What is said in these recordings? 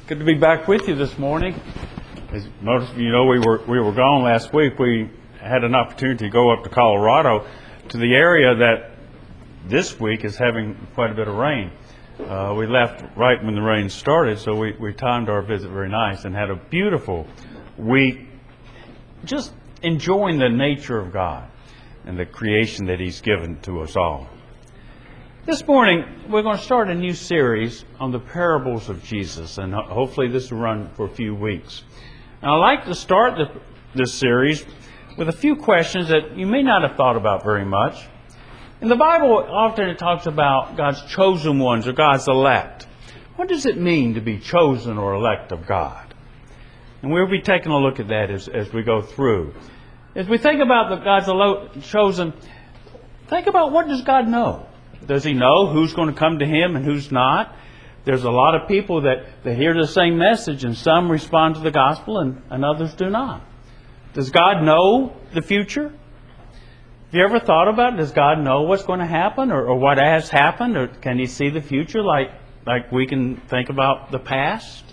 Good to be back with you this morning. As most of you know, we were gone last week. We had an opportunity to go up to Colorado, to the area that this week is having quite a bit of rain. We left right when the rain started, so we timed our visit very nice and had a beautiful week just enjoying the nature of God and the creation that He's given to us all. This morning, we're going to start a new series on the parables of Jesus, and hopefully this will run for a few weeks. Now, I'd like to start this series with a few questions that you may not have thought about very much. In the Bible, often it talks about God's chosen ones or God's elect. What does it mean to be chosen or elect of God? And we'll be taking a look at that as we go through. As we think about the God's chosen, think about, what does God know? Does He know who's going to come to Him and who's not? There's a lot of people that hear the same message, and some respond to the gospel and others do not. Does God know the future? Have you ever thought about it? Does God know what's going to happen or what has happened? Or can He see the future like we can think about the past?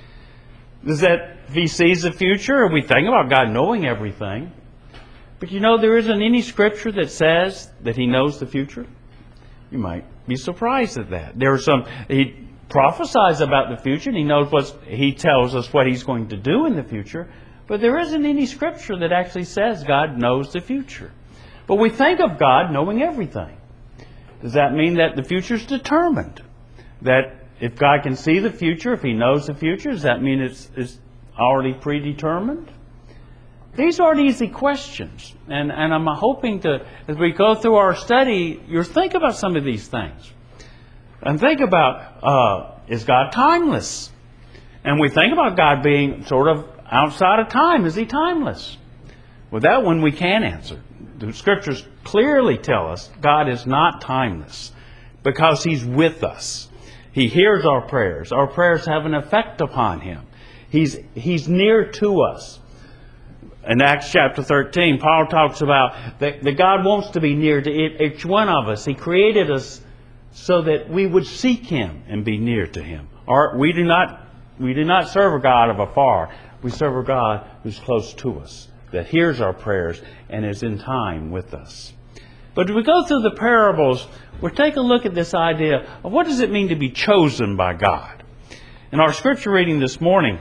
If He sees the future, we think about God knowing everything. But there isn't any scripture that says that He knows the future. You might be surprised at that. He prophesies about the future, and He tells us what He's going to do in the future. But there isn't any scripture that actually says God knows the future. But we think of God knowing everything. Does that mean that the future is determined? That if God can see the future, if He knows the future, does that mean it's already predetermined? These aren't easy questions. And I'm hoping to, as we go through our study, you'll think about some of these things. And think about, is God timeless? And we think about God being sort of outside of time. Is He timeless? Well, that one we can answer. The Scriptures clearly tell us God is not timeless because He's with us. He hears our prayers. Our prayers have an effect upon Him. He's near to us. In Acts chapter 13, Paul talks about that God wants to be near to each one of us. He created us so that we would seek Him and be near to Him. We do not serve a God of afar. We serve a God who's close to us, that hears our prayers and is in time with us. But as we go through the parables, we'll take a look at this idea of what does it mean to be chosen by God. In our scripture reading this morning,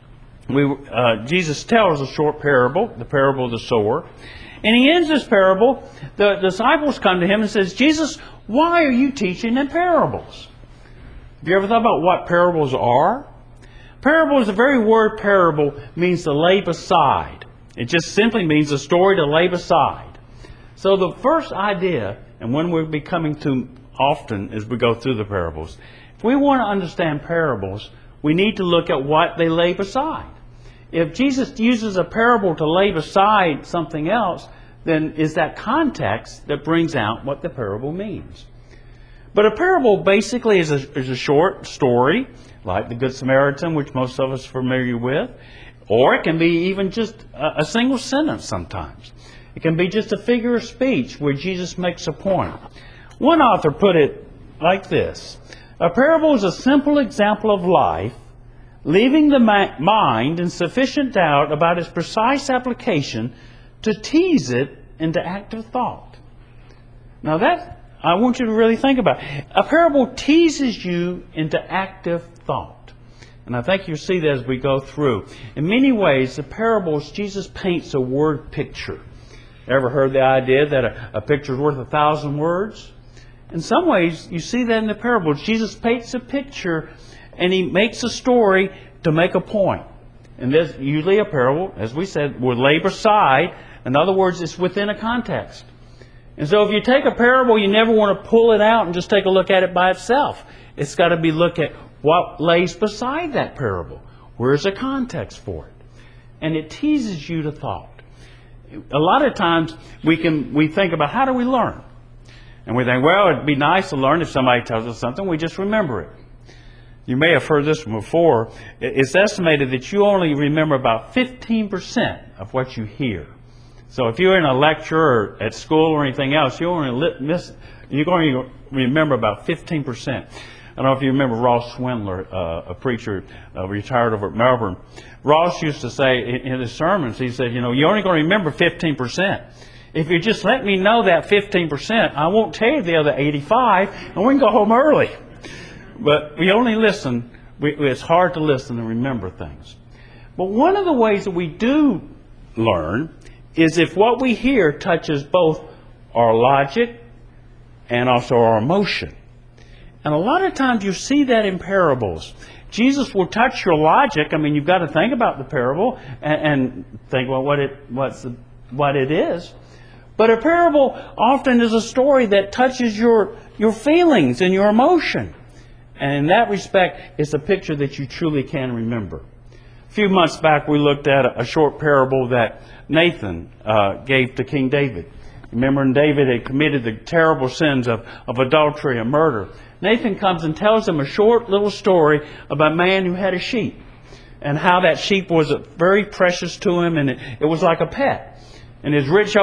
Jesus tells a short parable, the parable of the sower. And He ends this parable. The disciples come to Him and says, "Jesus, why are you teaching in parables?" Have you ever thought about what parables are? Parables, the very word parable means to lay beside. It just simply means a story to lay beside. So the first idea, and one we'll be coming to often as we go through the parables, if we want to understand parables, we need to look at what they lay beside. If Jesus uses a parable to lay beside something else, then it's that context that brings out what the parable means. But a parable basically is a short story, like the Good Samaritan, which most of us are familiar with. Or it can be even just a single sentence sometimes. It can be just a figure of speech where Jesus makes a point. One author put it like this: a parable is a simple example of life, leaving the mind in sufficient doubt about its precise application to tease it into active thought. Now that, I want you to really think about. A parable teases you into active thought. And I think you'll see that as we go through. In many ways, the parables, Jesus paints a word picture. Ever heard the idea that a picture is worth 1,000 words? In some ways, you see that in the parables. Jesus paints a picture and He makes a story to make a point. And there's usually a parable, as we said, will lay beside. In other words, it's within a context. And so if you take a parable, you never want to pull it out and just take a look at it by itself. It's got to be looked at what lays beside that parable. Where's the context for it? And it teases you to thought. A lot of times we think about, how do we learn? And we think, well, it'd be nice to learn if somebody tells us something, we just remember it. You may have heard this one before. It's estimated that you only remember about 15% of what you hear. So if you're in a lecture or at school or anything else, you're going to remember about 15%. I don't know if you remember Ross Swindler, a preacher retired over at Melbourne. Ross used to say in his sermons, he said, you're only going to remember 15%. If you just let me know that 15%, I won't tell you the other 85, and we can go home early. But we only listen. It's hard to listen and remember things. But one of the ways that we do learn is if what we hear touches both our logic and also our emotion. And a lot of times you see that in parables. Jesus will touch your logic. I mean, you've got to think about the parable and think, well, what it is. But a parable often is a story that touches your feelings and your emotion. And in that respect, it's a picture that you truly can remember. A few months back, we looked at a short parable that Nathan gave to King David. Remember, when David had committed the terrible sins of adultery and murder, Nathan comes and tells him a short little story about a man who had a sheep and how that sheep was very precious to him, and it was like a pet. And his rich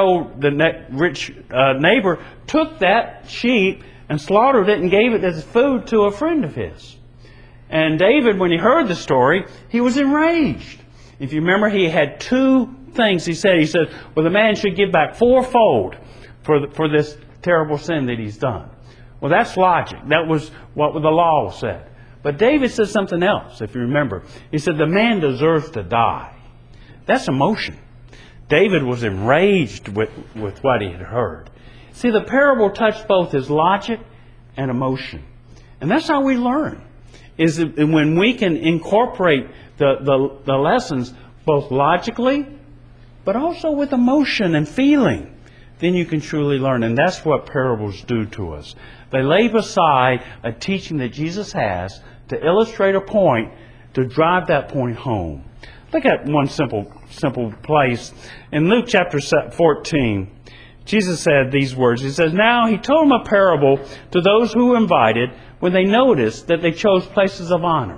neighbor took that sheep and slaughtered it and gave it as food to a friend of his. And David, when he heard the story, he was enraged. If you remember, he had two things he said. He said, well, the man should give back fourfold for this terrible sin that he's done. Well, that's logic. That was what the law said. But David said something else, if you remember. He said, the man deserves to die. That's emotion. David was enraged with what he had heard. See, the parable touched both his logic and emotion. And that's how we learn, is that when we can incorporate the lessons both logically, but also with emotion and feeling, then you can truly learn. And that's what parables do to us. They lay beside a teaching that Jesus has to illustrate a point, to drive that point home. Look at one simple place. In Luke chapter 14, Jesus said these words. He says, now he told them a parable to those who were invited when they noticed that they chose places of honor.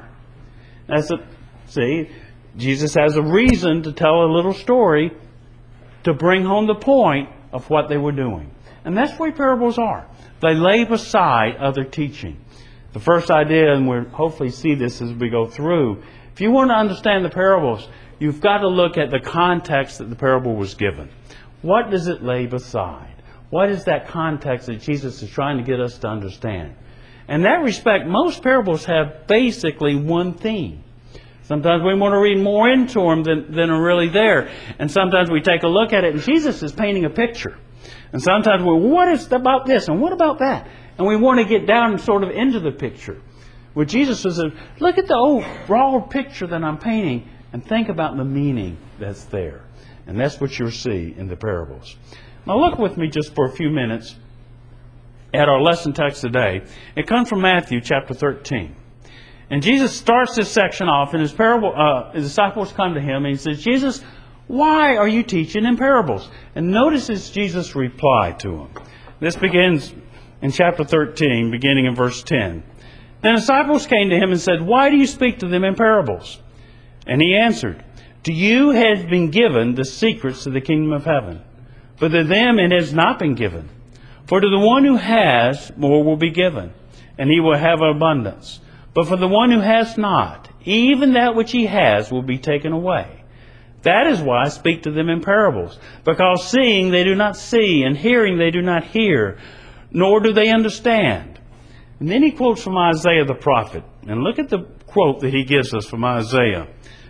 See, Jesus has a reason to tell a little story to bring home the point of what they were doing. And that's what parables are. They lay beside other teaching. The first idea, and we'll hopefully see this as we go through, if you want to understand the parables, you've got to look at the context that the parable was given. What does it lay beside? What is that context that Jesus is trying to get us to understand? In that respect, most parables have basically one theme. Sometimes we want to read more into them than are really there. And sometimes we take a look at it and Jesus is painting a picture. And sometimes what is about this and what about that? And we want to get down and sort of into the picture. Where Jesus says, look at the overall picture that I'm painting and think about the meaning that's there. And that's what you'll see in the parables. Now look with me just for a few minutes at our lesson text today. It comes from Matthew chapter 13. And Jesus starts this section off in his parable. His disciples come to him and he says, Jesus, why are you teaching in parables? And notice Jesus' reply to him. This begins in chapter 13, beginning in verse 10. Then the disciples came to him and said, why do you speak to them in parables? And he answered, to you has been given the secrets of the kingdom of heaven, but to them it has not been given. For to the one who has, more will be given, and he will have abundance. But for the one who has not, even that which he has will be taken away. That is why I speak to them in parables, because seeing they do not see, and hearing they do not hear, nor do they understand. And then he quotes from Isaiah the prophet. And look at the quote that he gives us from Isaiah.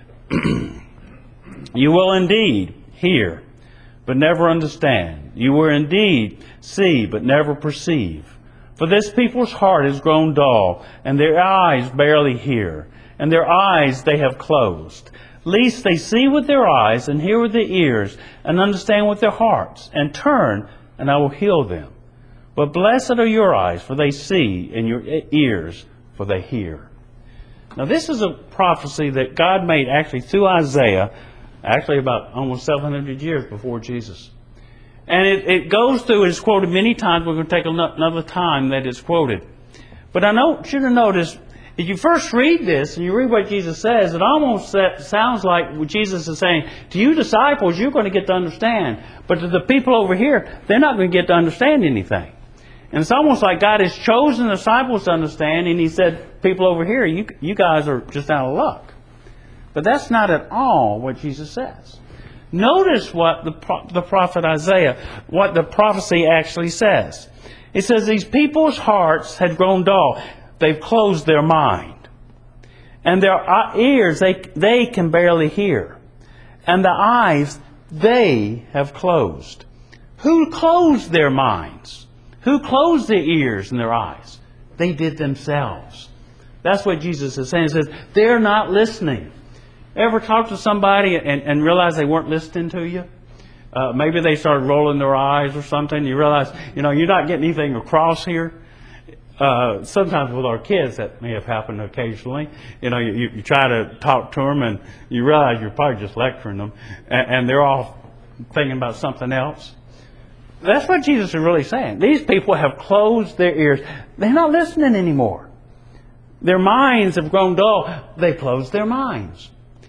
You will indeed hear, but never understand. You will indeed see, but never perceive. For this people's heart has grown dull, and their eyes barely hear, and their eyes they have closed. Lest they see with their eyes, and hear with their ears, and understand with their hearts, and turn, and I will heal them. But blessed are your eyes, for they see, and your ears, for they hear. Now this is a prophecy that God made actually through Isaiah, actually about almost 700 years before Jesus. And it goes through, it's quoted many times. We're going to take another time that it's quoted. But I should have noticed, if you first read this and you read what Jesus says, it almost sounds like what Jesus is saying, to you disciples, you're going to get to understand. But to the people over here, they're not going to get to understand anything. And it's almost like God has chosen the disciples to understand, and He said, people over here, you guys are just out of luck. But that's not at all what Jesus says. Notice what the prophet Isaiah, what the prophecy actually says. It says, these people's hearts had grown dull. They've closed their mind. And their ears, they can barely hear. And the eyes, they have closed. Who closed their minds? Who closed their ears and their eyes? They did themselves. That's what Jesus is saying. He says, they're not listening. Ever talk to somebody and realize they weren't listening to you? Maybe they started rolling their eyes or something. You realize, you're not getting anything across here. Sometimes with our kids that may have happened occasionally. You try to talk to them and you realize you're probably just lecturing them. And they're all thinking about something else. That's what Jesus is really saying. These people have closed their ears. They're not listening anymore. Their minds have grown dull. They closed their minds.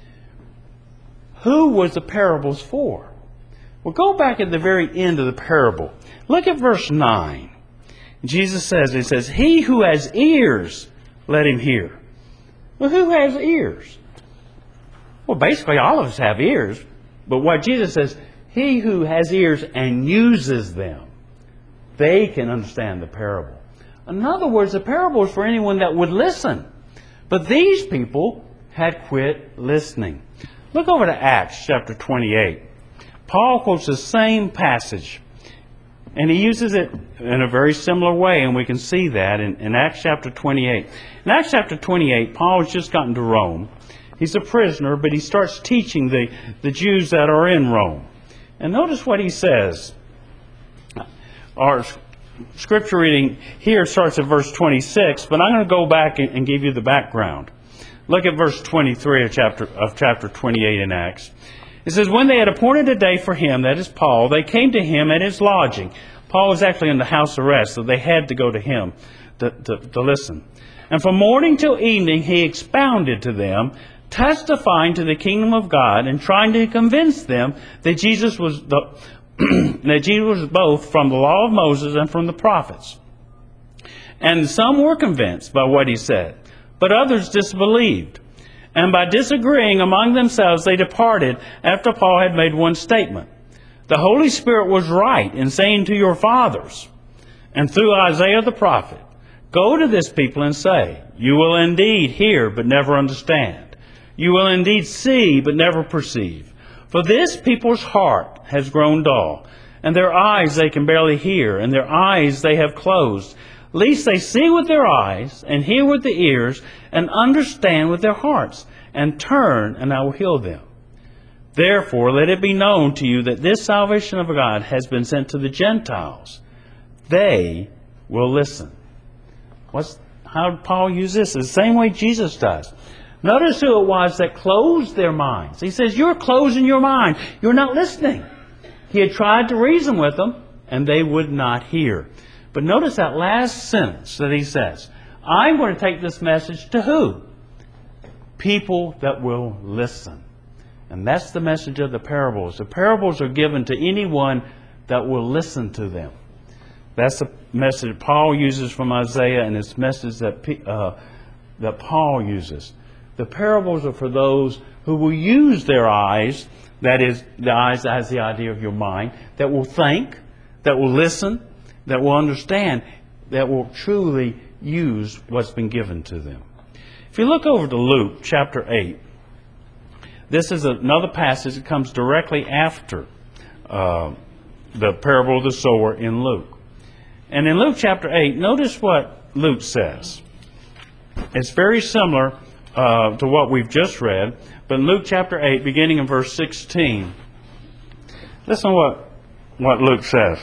Who was the parables for? Well, go back at the very end of the parable. Look at verse 9. Jesus says, he who has ears, let him hear. Well, who has ears? Well, basically all of us have ears. But what Jesus says, he who has ears and uses them, they can understand the parable. In other words, the parable is for anyone that would listen. But these people had quit listening. Look over to Acts chapter 28. Paul quotes the same passage. And he uses it in a very similar way, and we can see that in Acts chapter 28. In Acts chapter 28, Paul has just gotten to Rome. He's a prisoner, but he starts teaching the Jews that are in Rome. And notice what he says. Our scripture reading here starts at verse 26, but I'm going to go back and give you the background. Look at verse 23 of chapter 28 in Acts. It says, when they had appointed a day for him, that is Paul, they came to him at his lodging. Paul was actually in the house arrest, so they had to go to him to listen. And from morning till evening he expounded to them, testifying to the kingdom of God and trying to convince them that Jesus was that Jesus was both from the law of Moses and from the prophets. And some were convinced by what he said, but others disbelieved. And by disagreeing among themselves, they departed after Paul had made one statement. The Holy Spirit was right in saying to your fathers, and through Isaiah the prophet, go to this people and say, you will indeed hear, but never understand. You will indeed see, but never perceive. For this people's heart has grown dull, and their eyes they can barely hear, and their eyes they have closed, lest they see with their eyes, and hear with the ears, and understand with their hearts, and turn, and I will heal them. Therefore, let it be known to you that this salvation of God has been sent to the Gentiles. They will listen. How did Paul use this? The same way Jesus does. Notice who it was that closed their minds. He says, you're closing your mind. You're not listening. He had tried to reason with them, and they would not hear. But notice that last sentence that he says. I'm going to take this message to who? People that will listen. And that's the message of the parables. The parables are given to anyone that will listen to them. That's the message Paul uses from Isaiah, and it's the message that Paul uses. The parables are for those who will use their eyes, that is, the eyes that has the idea of your mind, that will think, that will listen, that will understand, that will truly use what's been given to them. If you look over to Luke chapter 8, this is another passage that comes directly after the parable of the sower in Luke. And in Luke chapter 8, notice what Luke says. It's very similar to what we've just read, but in Luke chapter 8, beginning in verse 16, listen to what Luke says.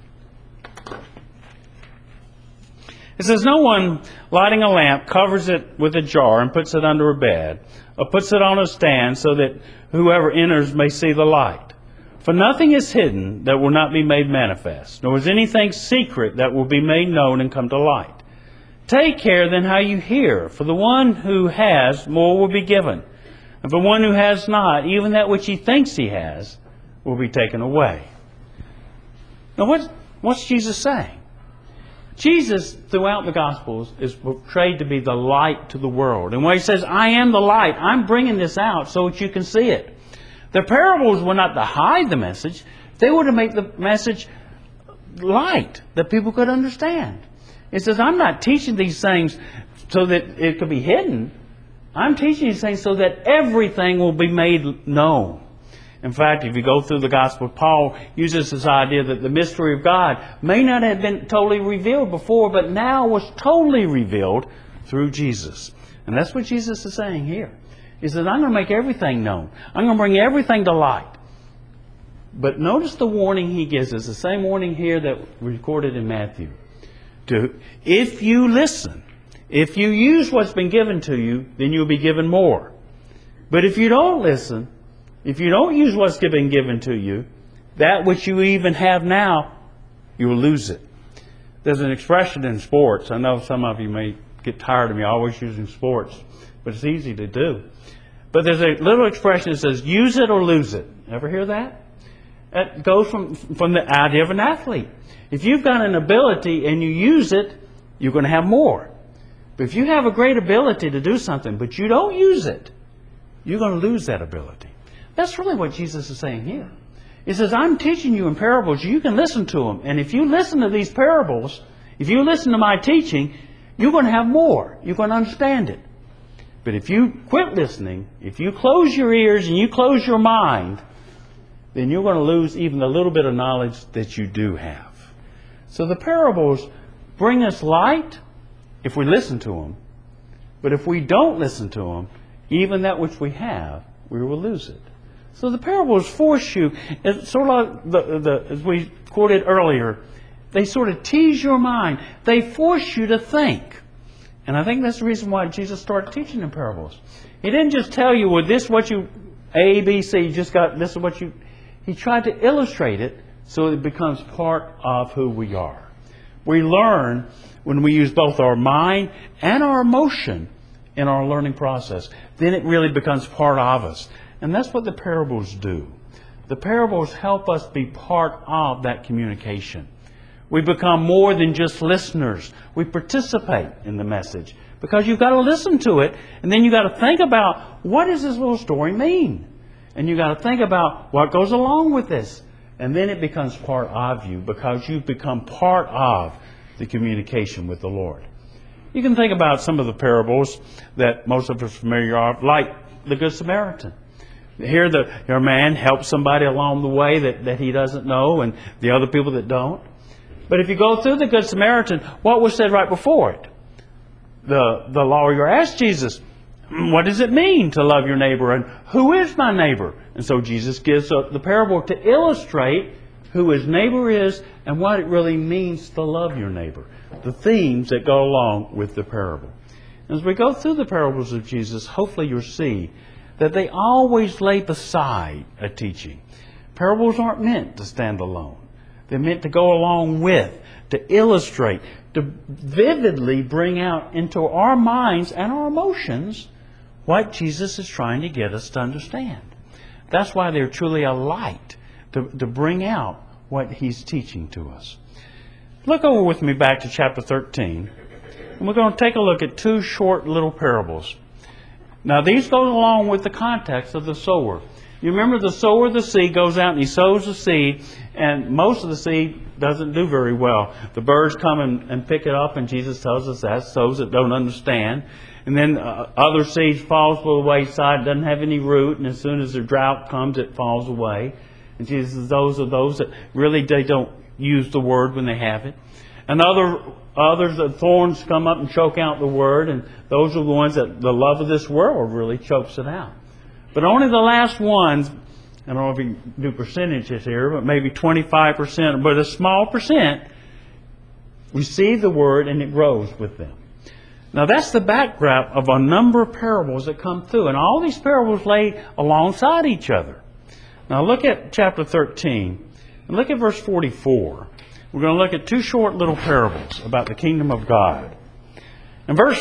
It says, no one lighting a lamp covers it with a jar and puts it under a bed, or puts it on a stand so that whoever enters may see the light. For nothing is hidden that will not be made manifest, nor is anything secret that will be made known and come to light. Take care then how you hear, for the one who has, more will be given. And for one who has not, even that which he thinks he has, will be taken away. Now what's Jesus saying? Jesus, throughout the Gospels, is portrayed to be the light to the world. And when He says, I am the light, I'm bringing this out so that you can see it. The parables were not to hide the message. They were to make the message light, that people could understand. It says, I'm not teaching these things so that it could be hidden. I'm teaching these things so that everything will be made known. In fact, if you go through the Gospel, Paul uses this idea that the mystery of God may not have been totally revealed before, but now was totally revealed through Jesus. And that's what Jesus is saying here. He says, I'm going to make everything known. I'm going to bring everything to light. But notice the warning He gives us, the same warning here that recorded in Matthew. If you listen, if you use what's been given to you, then you'll be given more. But if you don't listen, if you don't use what's been given to you, that which you even have now, you will lose it. There's an expression in sports. I know some of you may get tired of me always using sports, but it's easy to do. But there's a little expression that says, use it or lose it. Ever hear that? That goes from the idea of an athlete. If you've got an ability and you use it, you're going to have more. But if you have a great ability to do something, but you don't use it, you're going to lose that ability. That's really what Jesus is saying here. He says, I'm teaching you in parables. You can listen to them. And if you listen to these parables, if you listen to my teaching, you're going to have more. You're going to understand it. But if you quit listening, if you close your ears and you close your mind, then you're going to lose even the little bit of knowledge that you do have. So the parables bring us light if we listen to them. But if we don't listen to them, even that which we have, we will lose it. So the parables force you, it's sort of like as we quoted earlier, they sort of tease your mind. They force you to think. And I think that's the reason why Jesus started teaching in parables. He didn't just tell you, well, this is what you, A, B, C, you just got, this is what you, He tried to illustrate it so it becomes part of who we are. We learn when we use both our mind and our emotion in our learning process. Then it really becomes part of us. And that's what the parables do. The parables help us be part of that communication. We become more than just listeners. We participate in the message. Because you've got to listen to it, and then you've got to think about, what does this little story mean? And you've got to think about what goes along with this. And then it becomes part of you, because you've become part of the communication with the Lord. You can think about some of the parables that most of us are familiar with, like the Good Samaritan. Here your man helps somebody along the way that he doesn't know, and the other people that don't. But if you go through the Good Samaritan, what was said right before it? The lawyer asked Jesus, what does it mean to love your neighbor, and who is my neighbor? And so Jesus gives the parable to illustrate who his neighbor is and what it really means to love your neighbor. The themes that go along with the parable. As we go through the parables of Jesus, hopefully you'll see that they always lay beside a teaching. Parables aren't meant to stand alone. They're meant to go along with, to illustrate, to vividly bring out into our minds and our emotions what Jesus is trying to get us to understand. That's why they're truly a light to bring out what He's teaching to us. Look over with me back to chapter 13. And we're going to take a look at two short little parables. Now these go along with the context of the sower. You remember the sower of the seed goes out and he sows the seed, and most of the seed doesn't do very well. The birds come and pick it up, and Jesus tells us that, sows that don't understand. And then other seeds falls to the wayside, doesn't have any root, and as soon as the drought comes, it falls away. And Jesus says those are those that really they don't use the word when they have it. And others, the thorns come up and choke out the word, and those are the ones that the love of this world really chokes it out. But only the last ones, I don't know if you can do percentages here, but maybe 25%, but a small percent, receive the word and it grows with them. Now that's the background of a number of parables that come through. And all these parables lay alongside each other. Now look at chapter 13 and look at verse 44. We're going to look at two short little parables about the kingdom of God. In verse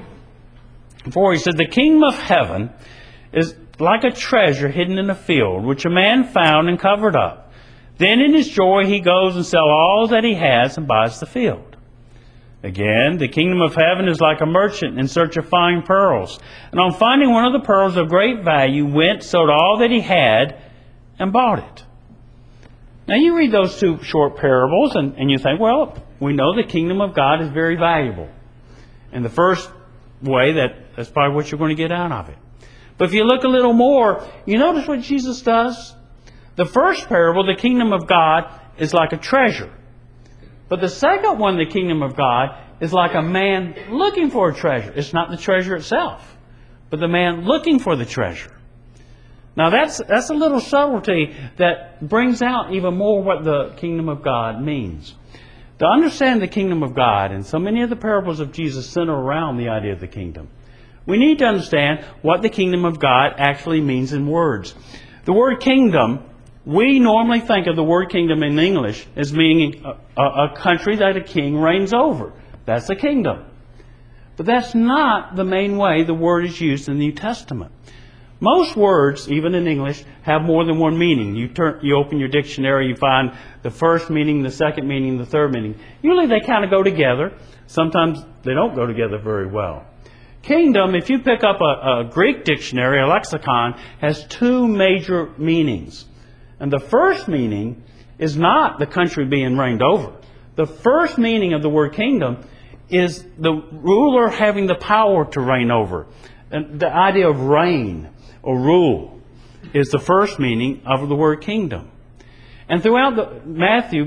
44 he said, the kingdom of heaven is like a treasure hidden in a field, which a man found and covered up. Then in his joy he goes and sells all that he has and buys the field. Again, the kingdom of heaven is like a merchant in search of fine pearls. And on finding one of the pearls of great value, went, sold all that he had, and bought it. Now you read those two short parables and you think, well, we know the kingdom of God is very valuable. And the first way, that's probably what you're going to get out of it. But if you look a little more, you notice what Jesus does? The first parable, the kingdom of God, is like a treasure. But the second one, the kingdom of God, is like a man looking for a treasure. It's not the treasure itself, but the man looking for the treasure. Now that's a little subtlety that brings out even more what the kingdom of God means. To understand the kingdom of God, and so many of the parables of Jesus center around the idea of the kingdom, we need to understand what the kingdom of God actually means in words. The word kingdom, we normally think of the word kingdom in English as meaning a country that a king reigns over. That's a kingdom. But that's not the main way the word is used in the New Testament. Most words, even in English, have more than one meaning. You open your dictionary, you find the first meaning, the second meaning, the third meaning. Usually they kind of go together. Sometimes they don't go together very well. Kingdom, if you pick up a Greek dictionary, a lexicon, has two major meanings. And the first meaning is not the country being reigned over. The first meaning of the word kingdom is the ruler having the power to reign over. And the idea of reign or rule is the first meaning of the word kingdom. And throughout Matthew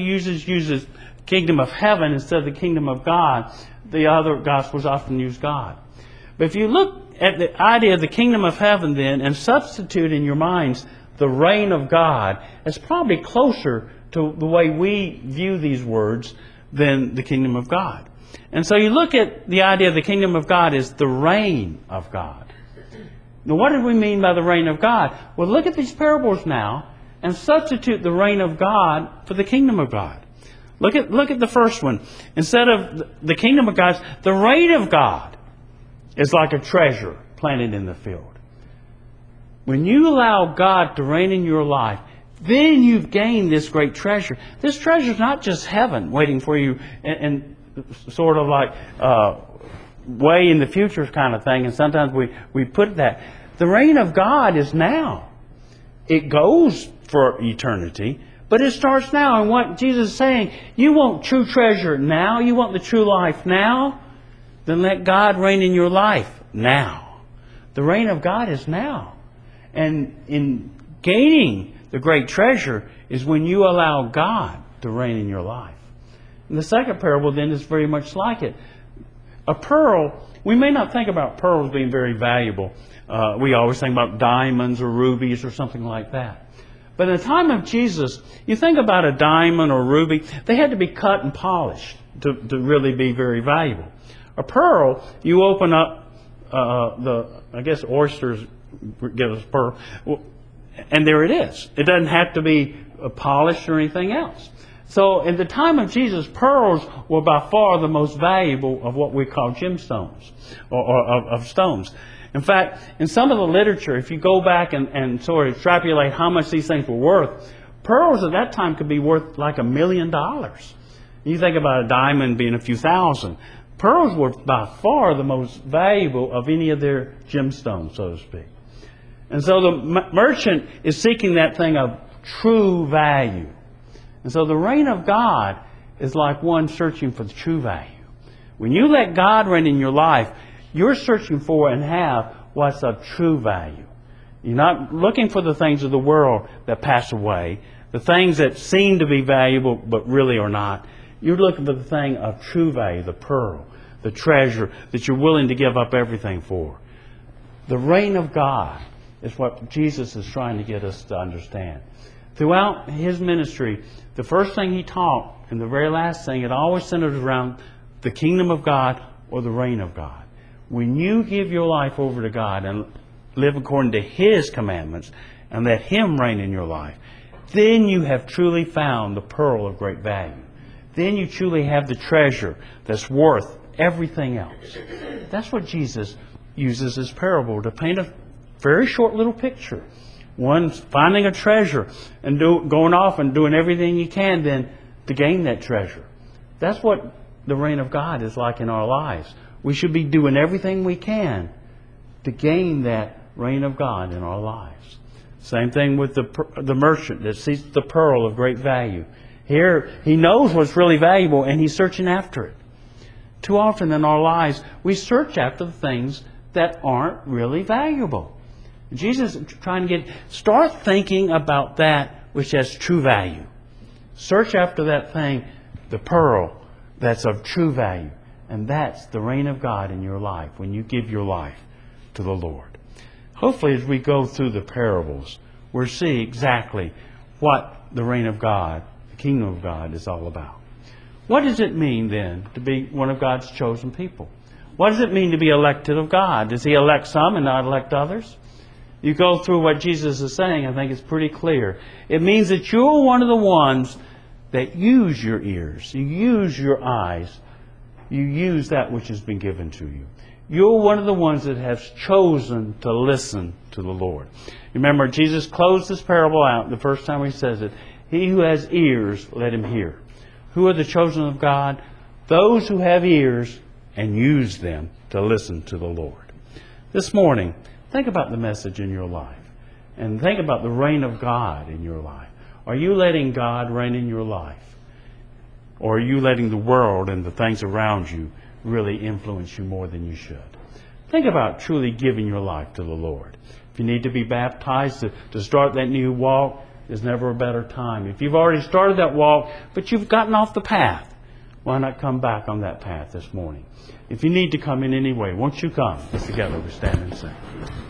uses kingdom of heaven instead of the kingdom of God. The other Gospels often use God. But if you look at the idea of the kingdom of heaven then and substitute in your minds the reign of God, it's probably closer to the way we view these words than the kingdom of God. And so you look at the idea of the kingdom of God as the reign of God. Now what did we mean by the reign of God? Well, look at these parables now and substitute the reign of God for the kingdom of God. Look at the first one. Instead of the kingdom of God, the reign of God is like a treasure planted in the field. When you allow God to reign in your life, then you've gained this great treasure. This treasure is not just heaven waiting for you and sort of like way in the future kind of thing. And sometimes we put that. The reign of God is now. It goes for eternity, but it starts now. And what Jesus is saying, you want true treasure now? You want the true life now? Then let God reign in your life now. The reign of God is now. And in gaining the great treasure is when you allow God to reign in your life. And the second parable then is very much like it. A pearl, we may not think about pearls being very valuable. We always think about diamonds or rubies or something like that. But in the time of Jesus, you think about a diamond or ruby, they had to be cut and polished to really be very valuable. A pearl, you open up oysters give us pearl, and there it is. It doesn't have to be polished or anything else. So in the time of Jesus, pearls were by far the most valuable of what we call gemstones, or of stones. In fact, in some of the literature, if you go back and sort of extrapolate how much these things were worth, pearls at that time could be worth like $1 million. You think about a diamond being a few thousand. Pearls were by far the most valuable of any of their gemstones, so to speak. And so the merchant is seeking that thing of true value. And so the reign of God is like one searching for the true value. When you let God reign in your life, you're searching for and have what's of true value. You're not looking for the things of the world that pass away, the things that seem to be valuable but really are not. You're looking for the thing of true value, the pearl, the treasure that you're willing to give up everything for. The reign of God is what Jesus is trying to get us to understand. Throughout His ministry, the first thing He taught and the very last thing, it always centered around the kingdom of God or the reign of God. When you give your life over to God and live according to His commandments and let Him reign in your life, then you have truly found the pearl of great value. Then you truly have the treasure that's worth everything else. That's what Jesus uses as parable to paint a very short little picture. One finding a treasure and going off and doing everything you can then to gain that treasure. That's what the reign of God is like in our lives. We should be doing everything we can to gain that reign of God in our lives. Same thing with the merchant that sees the pearl of great value. Here, he knows what's really valuable and he's searching after it. Too often in our lives, we search after the things that aren't really valuable. Jesus is trying to start thinking about that which has true value. Search after that thing, the pearl that's of true value. And that's the reign of God in your life when you give your life to the Lord. Hopefully as we go through the parables, we'll see exactly what the reign of God, the kingdom of God is all about. What does it mean then to be one of God's chosen people? What does it mean to be elected of God? Does He elect some and not elect others? You go through what Jesus is saying, I think it's pretty clear. It means that you're one of the ones that use your ears, you use your eyes, you use that which has been given to you. You're one of the ones that has chosen to listen to the Lord. Remember, Jesus closed this parable out the first time He says it. He who has ears, let him hear. Who are the chosen of God? Those who have ears and use them to listen to the Lord. This morning, think about the message in your life. And think about the reign of God in your life. Are you letting God reign in your life? Or are you letting the world and the things around you really influence you more than you should? Think about truly giving your life to the Lord. If you need to be baptized to start that new walk, there's never a better time. If you've already started that walk, but you've gotten off the path, why not come back on that path this morning? If you need to come in any way, won't you come? Let's together we stand and sing.